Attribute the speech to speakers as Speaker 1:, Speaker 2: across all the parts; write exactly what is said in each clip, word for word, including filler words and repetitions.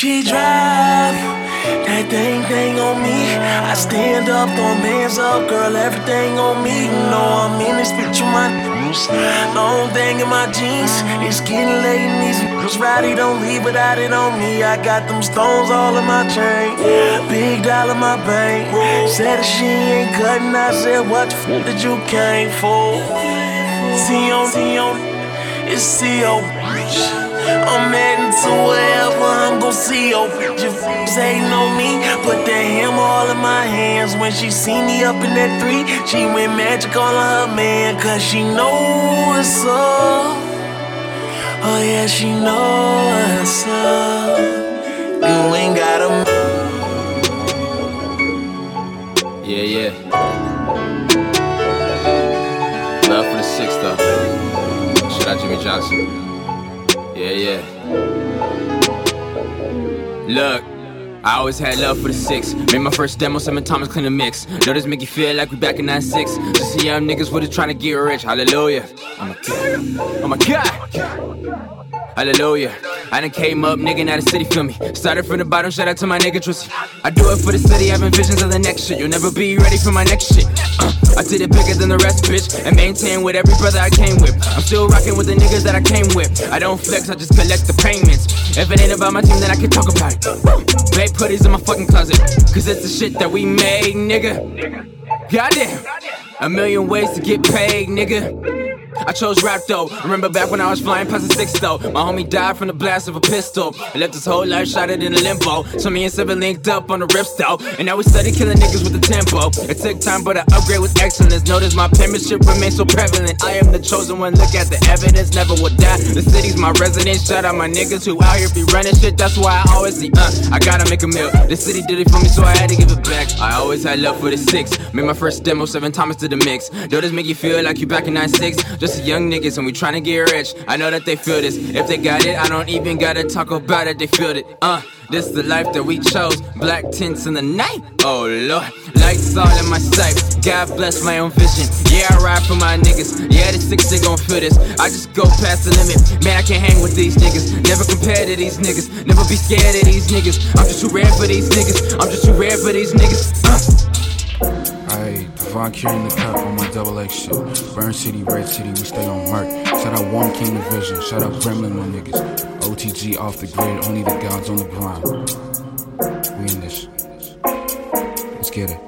Speaker 1: She drive that thing thing on me. I stand up, throw hands up, girl, everything on me. You know I'm in this bitch with my news. Long thing in my jeans, it's getting late in these niggas. Rowdy don't leave without it on me. I got them stones all in my chain, big dollar my bank. Said that she ain't cutting, I said what the fuck did you came for? T on T on, it's C O. I'm heading to wherever I'm gon' see your bitch. If f***s hating on me, put that hammer all in my hands. When she see me up in that three, she went magic all on her man. Cause she know what's up. Oh yeah, she know what's up. You ain't gotta.
Speaker 2: Yeah, yeah. Love for the six though. Shout out Jimmy Johnson. Yeah, yeah. Look, I always had love for the six. Made my first demo, Simon Thomas clean the mix. Know this make you feel like we back in ninety-six. Just see young niggas with it trying to get rich. Hallelujah. Oh my God. Oh my God. Hallelujah. I done came up, nigga, now the city feel me. Started from the bottom, shout out to my nigga Tristy. I do it for the city, having visions of the next shit. You'll never be ready for my next shit. uh, I did it bigger than the rest, bitch. And maintain with every brother I came with. I'm still rocking with the niggas that I came with. I don't flex, I just collect the payments. If it ain't about my team, then I can talk about it. Babe putties in my fucking closet, cause it's the shit that we made, nigga. Goddamn. A million ways to get paid, nigga. I chose rap though. Remember back when I was flying past the six though. My homie died from the blast of a pistol. I left his whole life shotted in a limbo. So me and Seven linked up on the rips though. And now we study killing niggas with the tempo. It took time but I upgrade with excellence. Notice my penmanship remains so prevalent. I am the chosen one, look at the evidence. Never will die, the city's my residence. Shout out my niggas who out here be running shit. That's why I always see, uh, I gotta make a meal. The city did it for me so I had to give it back. I always had love for the six. Made my first demo, Seven Thomas to the mix. Don't this make you feel like you back in ninety-six? Just a young niggas and we tryna get rich. I know that they feel this. If they got it, I don't even gotta talk about it. They feel it. Uh, this is the life that we chose. Black tints in the night. Oh Lord, lights all in my sight. God bless my own vision. Yeah, I ride for my niggas. Yeah, the six they gon' feel this. I just go past the limit. Man, I can't hang with these niggas. Never compare to these niggas. Never be scared of these niggas. I'm just too rare for these niggas. I'm just too rare for these niggas. Uh.
Speaker 3: Ayy, Devon carrying the cup on my double X shit. Burn City, Red City, we stay on Merc. Shout out Warm King Division, shout out Gremlin, my niggas. O T G off the grid, only the gods on the grind. We in this. Let's get it.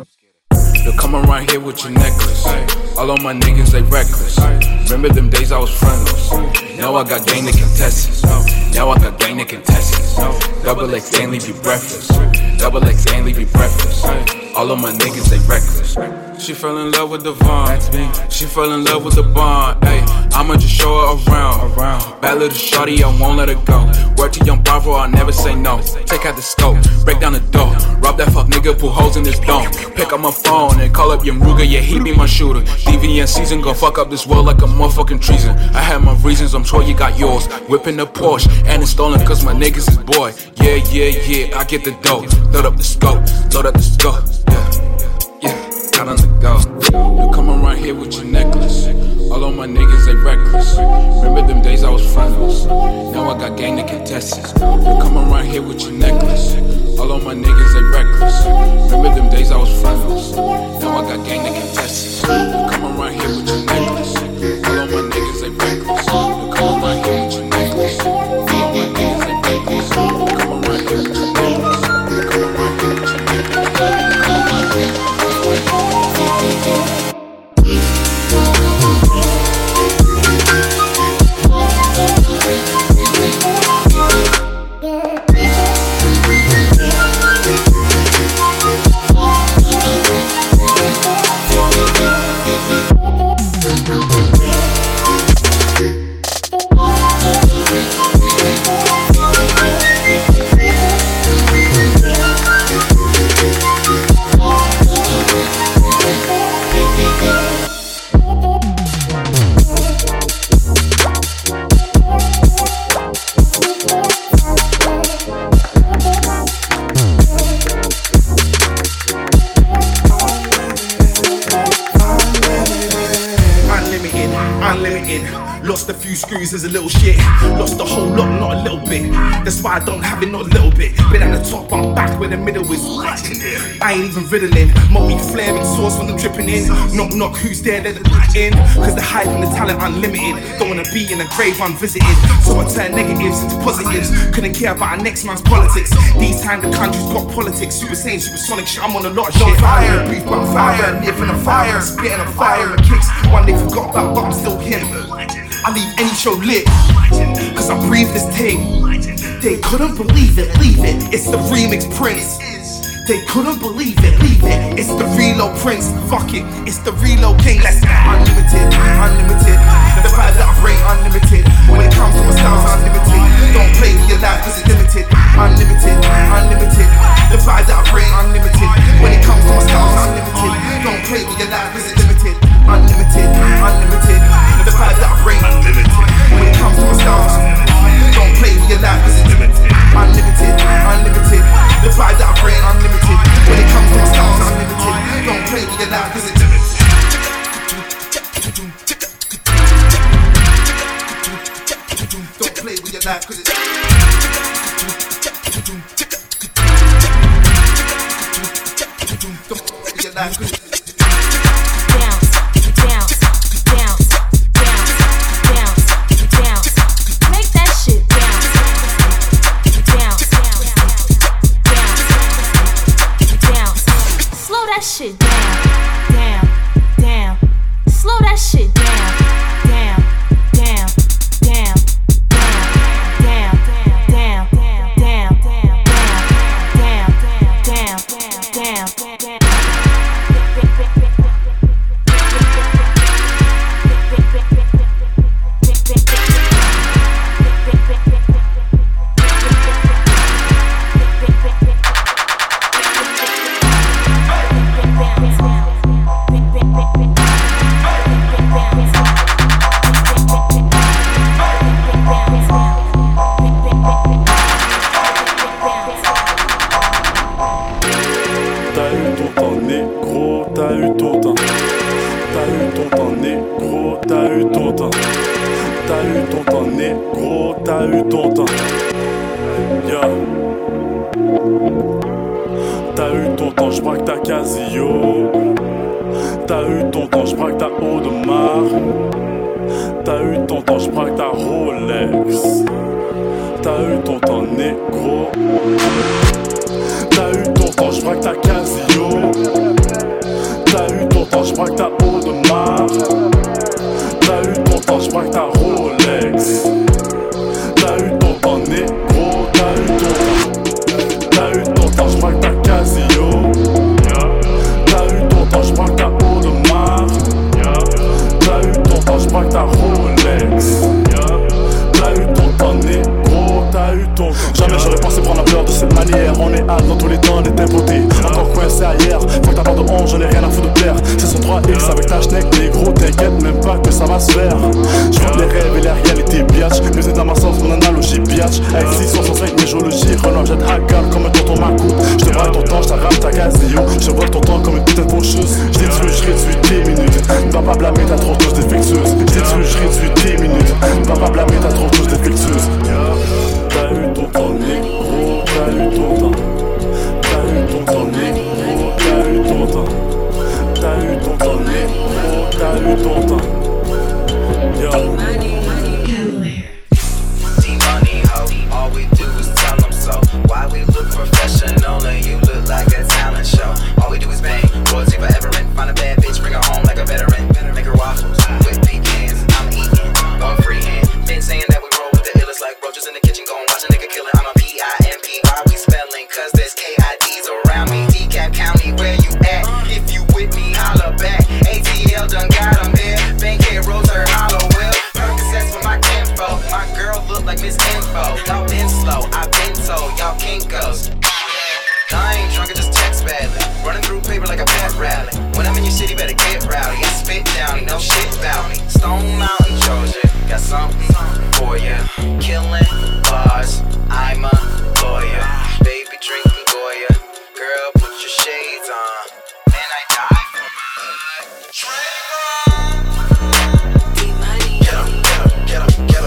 Speaker 3: Yo, come around here with your necklace. All of my niggas, they reckless. Remember them days I was friendless. Now I got gang to contestants. Now I got gang to contestants. Double X gang leave you breathless. Double X gang leave you breathless. All of my niggas, they reckless. She fell in love with Devon. She fell in love with the bond. Ay, I'ma just show her around. Bad little shorty, I won't let her go. Word to young Bravo, I'll never say no. Take out the scope, break down the door. Rob that fuck nigga, put holes in his dome. Pick up my phone and call up Young Ruger, yeah, he be my shooter. D V N season, gon' fuck up this world like a motherfucking treason. I had my reasons, I'm sure you got yours. Whipping the Porsche, and it's stolen cause my niggas is boy. Yeah, yeah, yeah, I get the dough. Load up the scope, load up the scope. Yeah, yeah, out on the go. You come around here with your necklace. All of my niggas, they reckless. Remember them days I was friendless. Now I got gang to contestants. You come around here with your necklace. All of my niggas, they reckless. Remember them days I was friendless. Now I got gang to contestants. You come around here with your necklace. All of my niggas, they reckless. You come around here with your necklace. All of my niggas, they reckless. You come around here with your necklace. You come around here with your necklace. You come around here with your necklace.
Speaker 4: Yeah. screws is a little shit. Lost the whole lot, not a little bit. That's why I don't have it, not a little bit. Been at the top, I'm back where the middle is. I ain't even riddling. Multi flaring sauce when I'm dripping in. Knock knock, who's there? Let the bitch in. Cause the hype and the talent unlimited. Don't wanna be in a grave unvisited. So I turn negatives into positives. Couldn't care about our next man's politics. These times the country's got politics. Super sane, supersonic shit. I'm on a lot of shit. Fire, breathe by fire, live in a fire, spitting a fire and kicks. One they forgot about, but I'm still him. I leave any show lit, cause I breathe this thing. They couldn't believe it, leave it. It's the remix Prince. They couldn't believe it, leave it. It's the reload Prince. Fuck it, it's the reload king. Let's go. Unlimited, unlimited. The vibe that I bring, unlimited. When it comes to my styles, unlimited. Don't play with your life cause it's limited. Unlimited, unlimited. The vibe that I bring, unlimited. When it comes to my styles, unlimited. Don't play with your life cause it's limited. Unlimited, unlimited. The vibe that I bring, unlimited. When it comes to my styles, don't play with your life cause it's limited. Unlimited, unlimited. The vibe that I bring, unlimited. When it comes to my styles, unlimited. Don't play with your life cause it's limited. Don't play with your life cause it's Don't play with your life cause it's
Speaker 5: that shit down, down, down. Slow that shit down, down, down, down, down, down, down, down, down, down, down, down, down.
Speaker 1: Get up, get up, get up.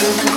Speaker 1: Cause